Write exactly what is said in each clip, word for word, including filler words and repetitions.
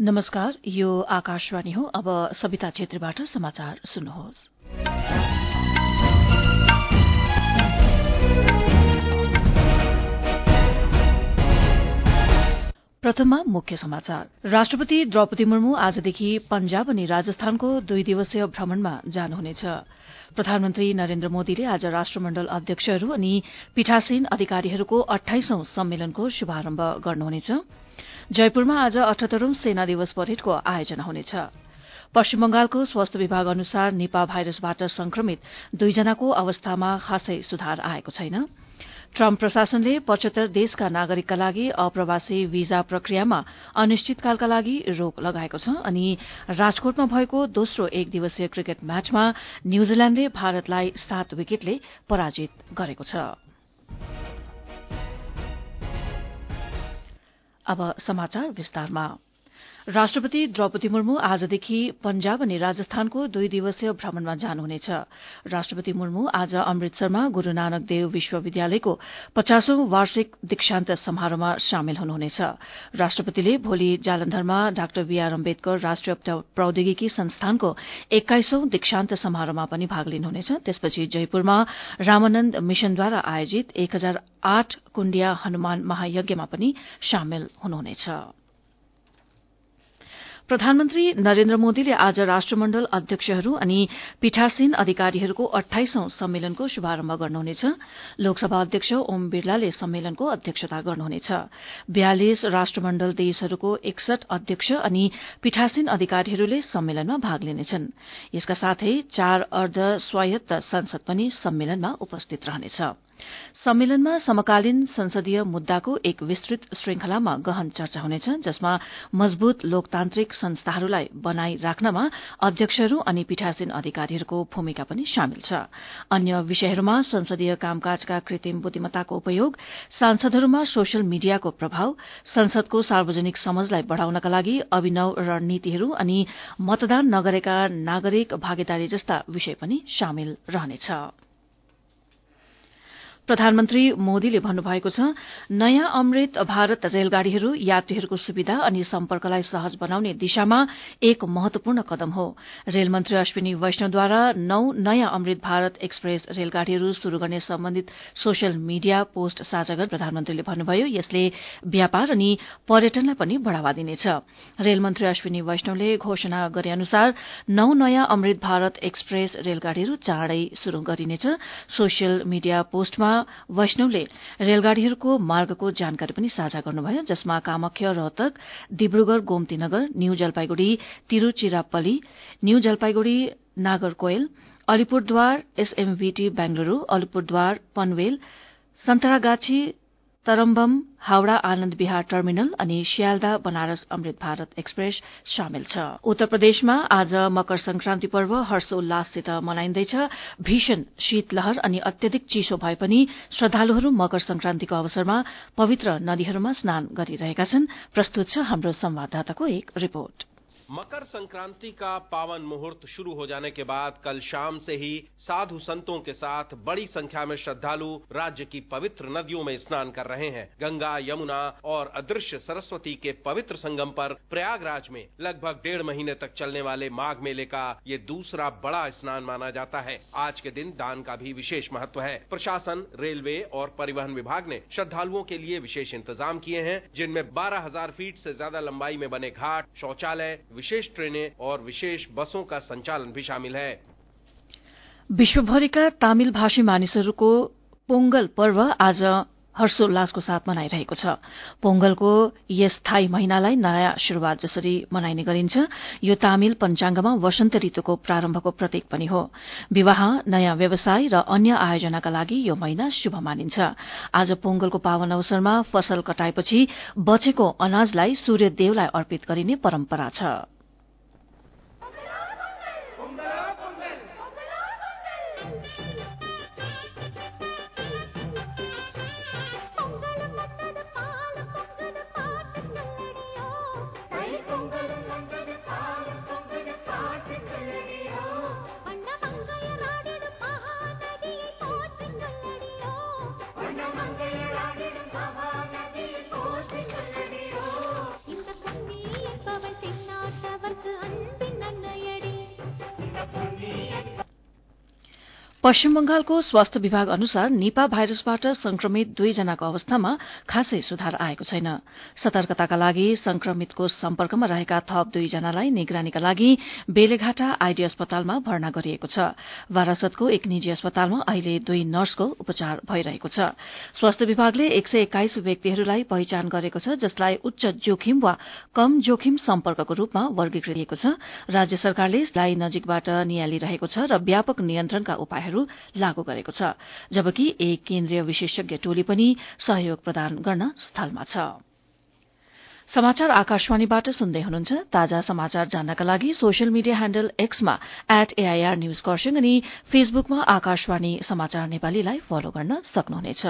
नमस्कार, यो आकाशवाणी हो। अब सविता छेत्रीबाट समाचार सुन्नुहोस्। प्रथममा मुख्य समाचार। राष्ट्रपति द्रौपदी मुर्मू आजदेखि पंजाब अनि राजस्थानको दुई दिवसीय भ्रमणमा जानुहुनेछ। प्रधानमन्त्री नरेन्द्र मोदीले आज राष्ट्रमण्डल अध्यक्षहरू अनि पीठासीन अधिकारीहरूको अठाइसौं सम्मेलनको शुभारम्भ गर्नुहुनेछ। जयपुरमा आज अठहत्तरौं सेना दिवस परेडको आयोजना हुनेछ। पश्चिम बंगालको स्वास्थ्य विभाग अनुसार निपा भाइरसबाट संक्रमित दुईजनाको अवस्थामा खासै सुधार आएको छैन। ट्रम्प प्रशासनले पचहत्तर देशका नागरिकका लागि अप्रवासी वीजा प्रक्रियामा अनिश्चितकालका लागि रोक लगाएको छ अनि राजकोटमा भएको दोस्रो एक दिवसीय क्रिकेट म्याचमा न्यूजील्याण्डले भारतलाई सात विकेटले पराजित गरेको छ। अब समाचार विस्तारमा। राष्ट्रपति द्रौपदी मुर्मू आजदेखि पंजाब अनि राजस्थानको दुई दिवसीय भ्रमणमा जानुहुनेछ। राष्ट्रपति मुर्मू आज अमृतसरमा गुरू नानक देव विश्वविद्यालयको पचासौं वार्षिक दीक्षान्त समारोहमा सामेल हुनुहुनेछ। राष्ट्रपतिले भोलि जालन्धरमा डाक्टर बीआर अम्बेदकर राष्ट्रिय प्रौद्योगिकी संस्थानको एक्काइसौं दीक्षान्त समारोहमा पनि भाग लिनुहुनेछ। त्यसपछि जयपुरमा रामानन्द मिशनद्वारा आयोजित एक हजार आठ कुण्डिया हनुमान महायज्ञमा पनि सामेल हुनुहुनेछ। प्रधानमन्त्री नरेन्द्र मोदीले आज राष्ट्रमण्डल अध्यक्षहरू अनि पीठासीन अधिकारीहरूको अठाइसौं सम्मेलनको शुभारम्भ गर्नुहुनेछ। लोकसभा अध्यक्ष ओम बिरलाले सम्मेलनको अध्यक्षता गर्नुहुनेछ। बयालिस राष्ट्रमण्डल देशहरूको एकसठ अध्यक्ष अनि पीठासीन अधिकारीहरूले सम्मेलनमा भाग लिनेछन्। यसका साथै चार अर्ध स्वायत्त संसद पनि सम्मेलनमा उपस्थित रहनेछ। सम्मेलनमा समकालीन संसदीय मुद्दाको एक विस्तृत श्रृंखलामा गहन चर्चा हुनेछ, जसमा मजबूत लोकतान्त्रिक संस्थाहरूलाई बनाई राख्नमा अध्यक्षहरू अनि पीठासीन अधिकारीहरूको भूमिका पनि शामेल छ। अन्य विषयहरूमा संसदीय कामकाजका कृत्रिम बुद्धिमत्ताको उपयोग, सांसदहरूमा सोशल मीडियाको प्रभाव, संसदको सार्वजनिक समझलाई बढ़ाउनका लागि अभिनव रणनीतिहरू अनि मतदान नगरेका नागरिक भागीदारी जस्ता विषय पनि शामेल रहनेछ। प्रधानमन्त्री मोदीले भन्नुभएको छ, नयाँ अमृत भारत रेलगाड़ीहरू यात्रीहरूको सुविधा अनि सम्पर्कलाई सहज बनाउने दिशामा एक महत्वपूर्ण कदम हो। रेलमन्त्री अश्विनी वैष्णवद्वारा नौ नयाँ अमृत भारत एक्सप्रेस रेलगाड़ीहरू शुरू गर्ने सम्बन्धित सोशल मीडिया पोस्ट साझा गरी प्रधानमन्त्रीले भन्नुभयो, यसले व्यापार अनि पर्यटनलाई पनि बढ़ावा दिनेछ। रेलमन्त्री अश्विनी वैष्णवले घोषणा गरे अनुसार नौ नयाँ अमृत भारत एक्सप्रेस रेलगाड़ीहरू चाँडै शुरू गरिनेछ। सोशल मीडिया पोस्टमा वैष्णवले रेलगाड़ीहरूको मार्गको जानकारी पनि साझा गर्नुभयो, जसमा Kamakhya Rohtak, Dibrugarh Gomtinagar, new Jalpaiguri Tiruchirappalli, new Jalpaiguri Nagercoil, Alipurduar SMVT Bengaluru, Alipurduar Panvel, Santragachi Tambaram, Howrah Anand Vihar terminal अनि शियालदा बनारस अमृत भारत एक्सप्रेस शामेल छ। उत्तर प्रदेशमा आज मकर संक्रान्ति पर्व हर्षोल्लाससित मनाइन्दैछ। भीषण शीतलहर अनि अत्यधिक चिसो भए पनि श्रद्धालुहरू मकर संक्रान्तिको अवसरमा पवित्र नदीहरूमा स्नान गरिरहेका छन्। प्रस्तुत छ हाम्रो संवाददाताको एक रिपोर्ट। मकर संक्रांति का पावन मुहूर्त शुरू हो जाने के बाद कल शाम से ही साधु संतों के साथ बड़ी संख्या में श्रद्धालु राज्य की पवित्र नदियों में स्नान कर रहे हैं। गंगा, यमुना और अदृश्य सरस्वती के पवित्र संगम पर प्रयागराज में लगभग डेढ़ महीने तक चलने वाले माघ मेले का ये दूसरा बड़ा स्नान माना जाता है। आज के दिन दान का भी विशेष महत्व है। प्रशासन, रेलवे और परिवहन विभाग ने श्रद्धालुओं के लिए विशेष इंतजाम किए हैं, जिनमें बारह हजार फीट से ज्यादा लंबाई में बने घाट, शौचालय, विशेष ट्रेनें और विशेष बसों का संचालन भी शामिल है। विश्वभरिका तमिल भाषी मानिसहरूको पोंगल पर्व आज हर्षोल्लासको साथ मनाइरहेको छ। पोंगलको यस थाई महिनालाई नयाँ शुरूआत जसरी मनाइने गरिन्छ। यो तमिल पञ्चाङ्गमा वसन्त ऋतुको प्रारम्भको प्रतीक पनि हो। विवाह, नयाँ व्यवसाय र अन्य आयोजनाका लागि यो महिना शुभ मानिन्छ। आज पोंगलको पावन अवसरमा फसल कटाएपछि बचेको अनाजलाई सूर्यदेवलाई अर्पित गरिने परम्परा छ। இந்த पश्चिम बंगालको स्वास्थ्य विभाग अनुसार निपा भाइरसबाट संक्रमित दुईजनाको अवस्थामा खासै सुधार आएको छैन। सतर्कताका लागि संक्रमितको सम्पर्कमा रहेका थप दुईजनालाई निगरानीका लागि बेलेघाटा आईडी अस्पतालमा भर्ना गरिएको छ। वारासतको एक निजी अस्पतालमा अहिले दुई नर्सको उपचार भइरहेको छ। स्वास्थ्य विभागले एक सय एक्काइस व्यक्तिहरूलाई पहिचान गरेको छ, जसलाई उच्च जोखिम वा कम जोखिम सम्पर्कको रूपमा वर्गीकृत गरिएको छ। राज्य सरकारले यसलाई नजिकबाट नियालिरहेको छ र व्यापक नियन्त्रणका उपायहरू लागू गरेको छ, जबकि एक केन्द्रीय विशेषज्ञ टोली पनि सहयोग प्रदान गर्न स्थलमा छ। समाचार आकाशवाणीबाट सुन्दै हुनुहुन्छ। ताजा समाचार जान्नका लागि सोशल मिडिया ह्याण्डल एक्समा एट एआईआर न्यूज खरसाङ अनि फेसबुकमा आकाशवाणी समाचार नेपालीलाई फलो गर्न सक्नुहुनेछ।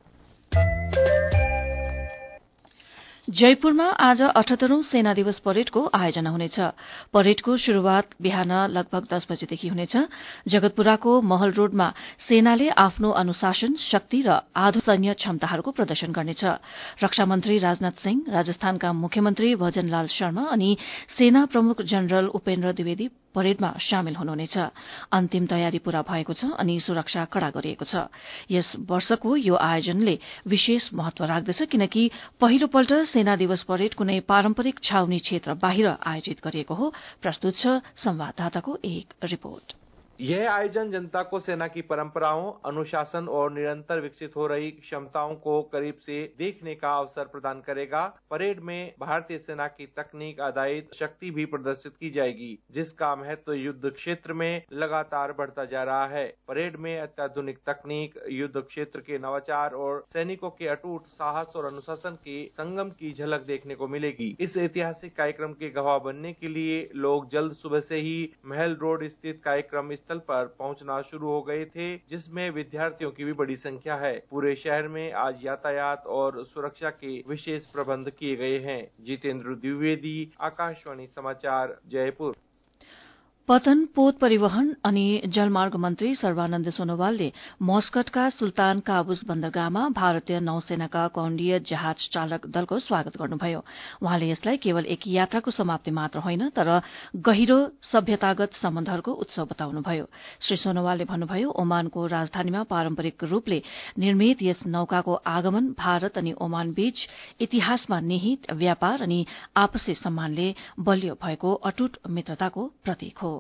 जयपुरमा आज अठहत्तरौं सेना दिवस परेडको आयोजना हुनेछ। परेडको शुरूआत बिहान लगभग दस बजेदेखि हुनेछ। जगतपुराको महल रोडमा सेनाले आफ्नो अनुशासन, शक्ति र आधुनिक सैन्य क्षमताहरूको प्रदर्शन गर्नेछ। रक्षा मन्त्री राजनाथ सिंह, राजस्थानका मुख्यमन्त्री भजनलाल शर्मा अनि सेना प्रमुख जनरल उपेन्द्र द्विवेदी परेडमा सामेल हुनुहुनेछ। अन्तिम तयारी पूरा भएको छ अनि सुरक्षा कड़ा गरिएको छ। यस वर्षको यो आयोजनले विशेष महत्व राख्दछ, किनकि पहिलोपल्ट सेना दिवस परेड कुनै पारम्परिक छाउनी क्षेत्र बाहिर आयोजित गरिएको हो। प्रस्तुत छ संवाददाताको एक रिपोर्ट। यह आयोजन जनता को सेना की परंपराओं, अनुशासन और निरंतर विकसित हो रही क्षमताओं को करीब से देखने का अवसर प्रदान करेगा। परेड में भारतीय सेना की तकनीक आधारित शक्ति भी प्रदर्शित की जाएगी, जिसका महत्व युद्ध क्षेत्र में लगातार बढ़ता जा रहा है। परेड में अत्याधुनिक तकनीक, युद्ध क्षेत्र के नवाचार और सैनिकों के अटूट साहस और अनुशासन के संगम की झलक देखने को मिलेगी। इस ऐतिहासिक कार्यक्रम के गवाह बनने के लिए लोग जल्द सुबह से ही महल रोड स्थित कार्यक्रम स्थल पर पहुंचना शुरू हो गए थे, जिसमें विद्यार्थियों की भी बड़ी संख्या है। पूरे शहर में आज यातायात और सुरक्षा के विशेष प्रबंध किए गए हैं। जितेंद्र द्विवेदी, आकाशवाणी समाचार, जयपुर। पतन, पोत परिवहन अनि जलमार्ग मन्त्री सर्वानन्द सोनोवालले मस्कटका सुल्तान काबुस बन्दरगाहमा भारतीय नौसेनाका कौण्डीय जहाज चालक दलको स्वागत गर्नुभयो। उहाँले यसलाई केवल एक यात्राको समाप्ति मात्र होइन, तर गहिरो सभ्यतागत सम्बन्धहरूको उत्सव बताउनुभयो। श्री सोनोवालले भन्नुभयो, ओमानको राजधानीमा पारम्परिक रूपले निर्मित यस नौकाको आगमन भारत अनि ओमान बीच इतिहासमा निहित व्यापार अनि आपसी सम्मानले बलियो भएको अटूट मित्रताको प्रतीक हो।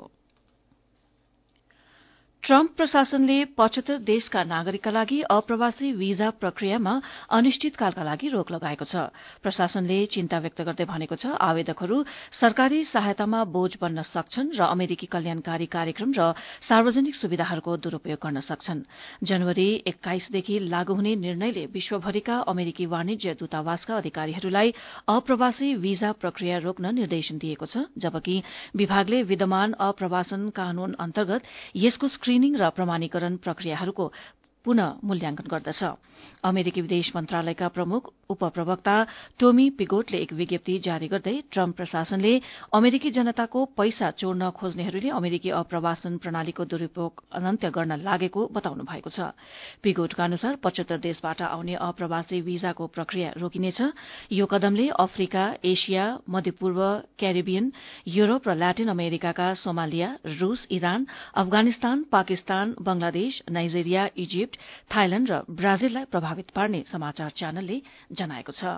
ट्रम्प प्रशासनले पचहत्तर देशका नागरिकका लागि अप्रवासी वीजा प्रक्रियामा अनिश्चितकालका लागि रोक लगाएको छ। प्रशासनले चिन्ता व्यक्त गर्दै भनेको छ, आवेदकहरू सरकारी सहायतामा बोझ बन्न सक्छन् र अमेरिकी कल्याणकारी कार्यक्रम र सार्वजनिक सुविधाहरूको दुरूपयोग गर्न सक्छन्। जनवरी एक्काइसदेखि लागू हुने निर्णयले विश्वभरिका अमेरिकी वाणिज्य दूतावासका अधिकारीहरूलाई अप्रवासी वीजा प्रक्रिया रोक्न निर्देशन दिएको छ, जबकि विभागले विद्यमान अप्रवासन कानून अन्तर्गत यसको स्क्रिनिङ र प्रमाणीकरण प्रक्रियाहरूको पुनः मूल्याङ्कन गर्दछ। अमेरिकी विदेश मन्त्रालयका प्रमुख उपप्रवक्ता टोमी पिगोटले एक विज्ञप्ति जारी गर्दै ट्रम्प प्रशासनले अमेरिकी जनताको पैसा चोर्न खोज्नेहरूले अमेरिकी अप्रवासन प्रणालीको दुरूपयोग अनन्त्य गर्न लागेको बताउनु भएको छ। पिगोटका अनुसार पचहत्तर देशबाट आउने अप्रवासी वीजाको प्रक्रिया रोकिनेछ। यो कदमले अफ्रिका, एसिया, मध्यपूर्व, क्यारिबियन, युरोप र ल्याटिन अमेरिकाका सोमालिया, रूस, Iran, Afghanistan, Pakistan, Bangladesh, Nigeria, Egypt, Thailand र ब्राजिललाई प्रभावित पार्ने समाचार च्यानलले जनाएको छ।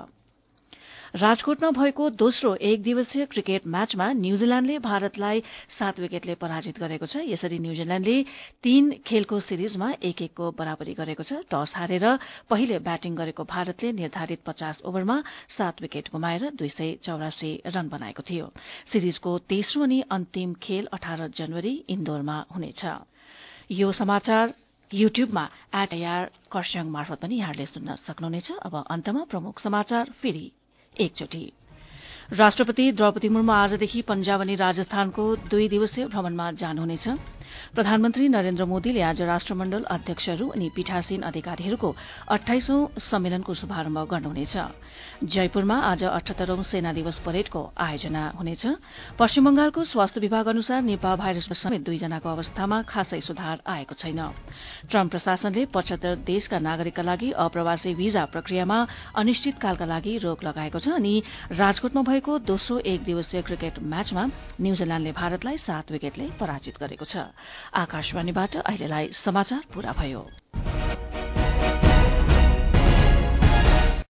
राजकोटमा भएको दोस्रो एक दिवसीय क्रिकेट म्याचमा न्यूजील्याण्डले भारतलाई सात विकेटले पराजित गरेको छ। यसरी न्यूजील्याण्डले तीन खेलको सिरिजमा एक एकको बराबरी गरेको छ। टस हारेर पहिले ब्याटिङ गरेको भारतले निर्धारित पचास ओभरमा सात विकेट गुमाएर दुई सय चौरासी रन बनाएको थियो। सिरिजको तेस्रो अनि अन्तिम खेल अठार जनवरी इन्दोरमा हुनेछ। यो समाचार युट्युबमा एट एआर खरसाङ मार्फत पनि यहाँले सुन्न सक्नुहुनेछ। अब अन्तमा प्रमुख समाचार फेरि एकचोटि। राष्ट्रपति द्रौपदी मुर्मु आजदेखि पञ्जाब अनि राजस्थानको दुई दिवसीय भ्रमणमा जानुहुनेछ। प्रधानमन्त्री नरेन्द्र मोदीले आज राष्ट्रमण्डल अध्यक्षहरू अनि पीठासीन अधिकारीहरूको अठाइसौं सम्मेलनको शुभारम्भ गर्नुहुनेछ। जयपुरमा आज अठहत्तरौं सेना दिवस परेडको आयोजना हुनेछ। पश्चिम बंगालको स्वास्थ्य विभाग अनुसार निपा भाइरस समेत दुईजनाको अवस्थामा खासै सुधार आएको छैन। ट्रम्प प्रशासनले पचहत्तर देशका नागरिकका लागि अप्रवासी वीजा प्रक्रियामा अनिश्चितकालका लागि रोक लगाएको छ अनि राजकोटमा भएको दोस्रो एक दिवसीय क्रिकेट म्याचमा न्यूजील्याण्डले भारतलाई सात विकेटले पराजित गरेको छ। आकाशवाणीबाट अहिलेलाई समाचार पूरा भयो।